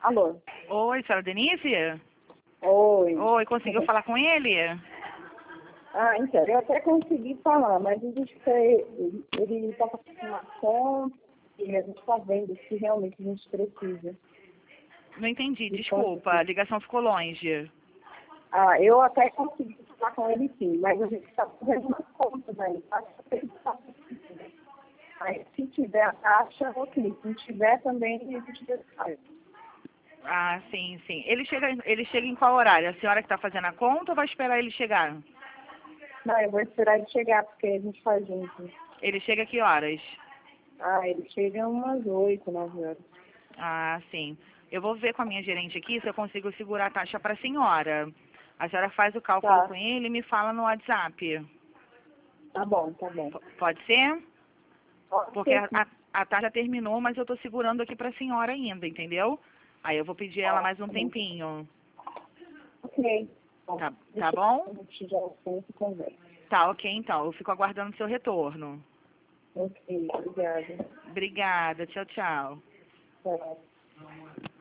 Alô? Oi, senhora Denise? Oi. Oi, conseguiu falar com ele? Ah, então, eu até consegui falar, mas a gente ele está com uma conta e a gente está vendo se realmente a gente precisa. Não entendi, de desculpa, conta. a ligação ficou longe. Ah, eu até consegui falar com ele sim, mas a gente está fazendo uma conta, né? Acho que ele está precisando. Aí, se tiver a taxa, ok. Se não tiver também, a gente faz. Ah, sim, sim. Ele chega em qual horário? A senhora que está fazendo a conta ou vai esperar ele chegar? Não, eu vou esperar ele chegar, porque a gente faz junto. Ele chega a que horas? Ah, ele chega umas 8, 9 horas. Ah, sim. Eu vou ver com a minha gerente aqui se eu consigo segurar a taxa para a senhora. A senhora faz o cálculo Tá, com ele e me fala no WhatsApp. tá bom, tá bom. Pode ser? Pode Porque ser sim. a taxa terminou, mas eu estou segurando aqui para a senhora ainda, entendeu? Aí eu vou pedir ela mais um Tá bom. tempinho. Ok. Bom, Tá deixa bom? eu te já assunto e conversa. Tá, ok, então. Eu fico aguardando seu retorno. Ok, obrigada. Obrigada. Tchau, tchau. Tchau.